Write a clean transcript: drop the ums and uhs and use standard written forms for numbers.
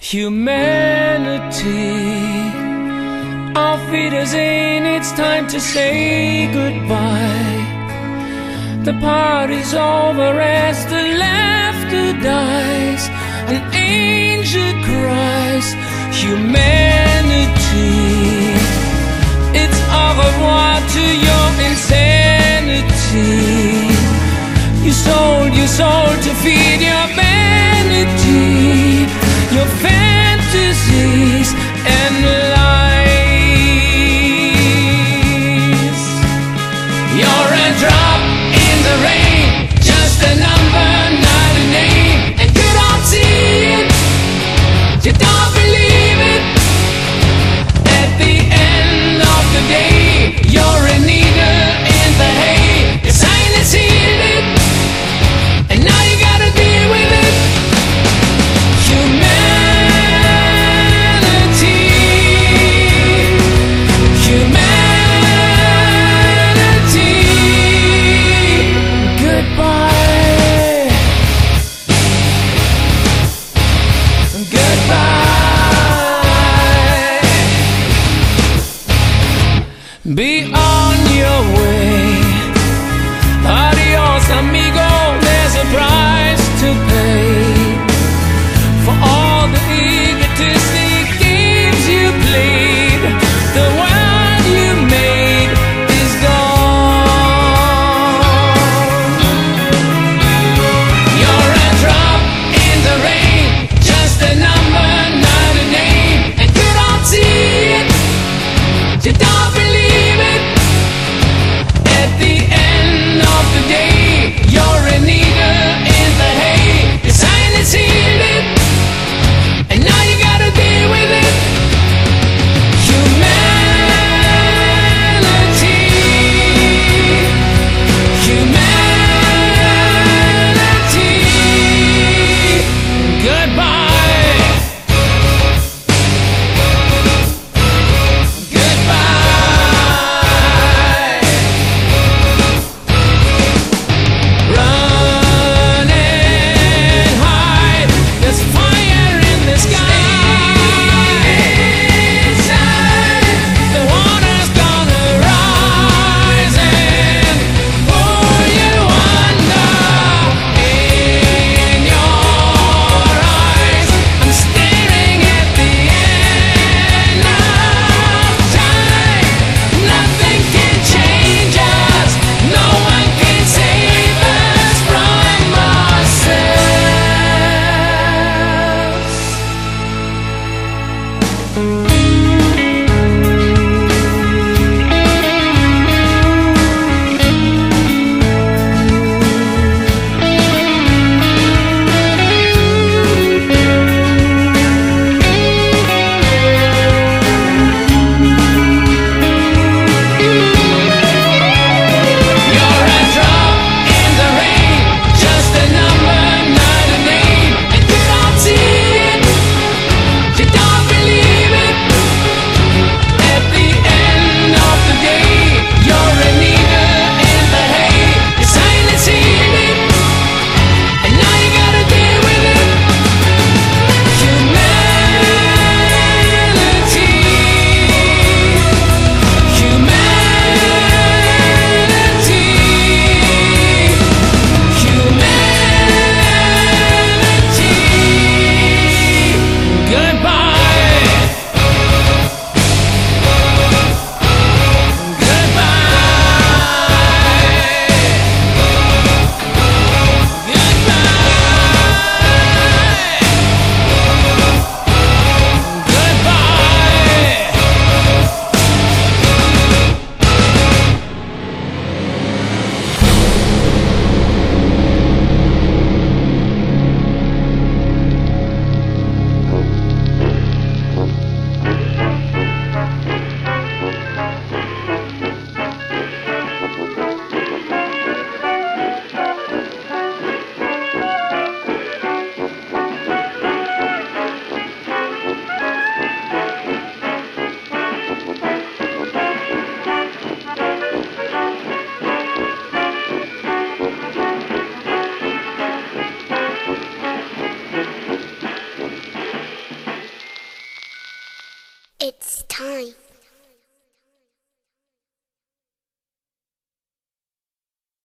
Humanity, auf Wiedersehen, it's time to say goodbye. The party's over as the laughter dies. An angel cries, humanity, it's au revoir to your insanity. You sold your soul to feed your vanity, your fantasies and lies. You're a drop in the rain, just a number, not a name. And you don't see it, you don't believe it. At the end of the day, you're a needle in the hay. Your sign is sealed, and now you gotta deal with it. It's time.